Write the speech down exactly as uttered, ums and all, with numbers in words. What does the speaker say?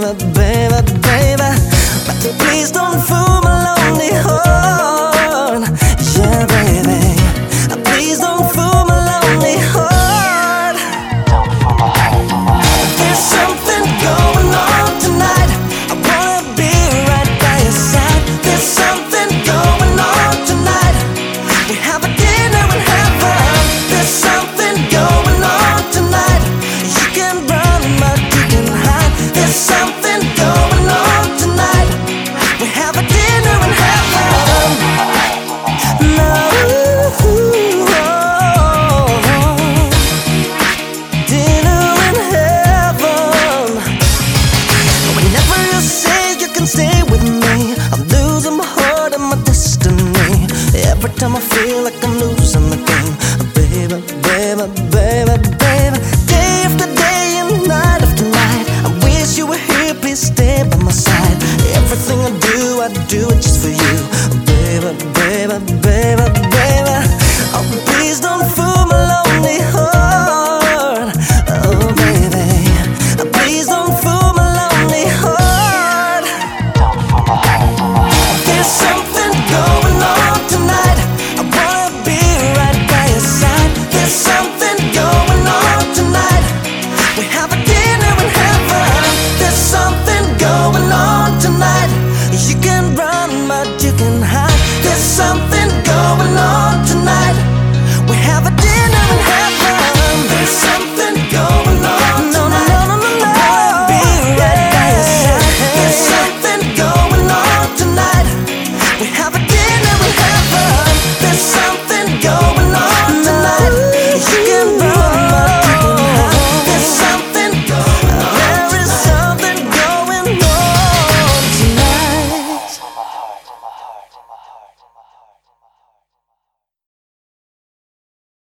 baby, baby, baby. But please don't fool my lonely heart. Yeah, baby, please don't fool my lonely heart. Don't fool my heart, fool my heart. There's something going on tonight. I wanna be right by your side. There's something going on tonight. We have a dinner in heaven. There's something going on tonight. You can run, but you can hide. There's something going on tonight. We have a dinner in heaven. No, dinner in heaven. Whenever you say you can stay with me, I'm losing my heart and my destiny. Every time I feel like I'm losing the game, baby, baby, baby, baby. Day after day and night after night, I wish you were here, please stay.